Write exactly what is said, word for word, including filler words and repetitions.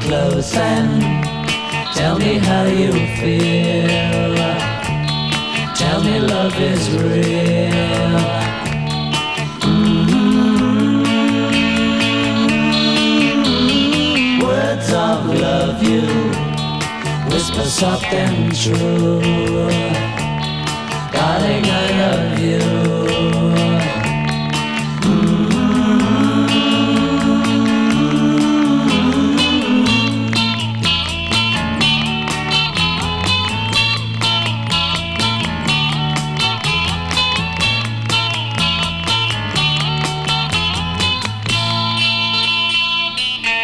close and tell me how you feel. Tell me love is real. Mm-hmm. Words of love you whisper soft and true. Darling, I love you.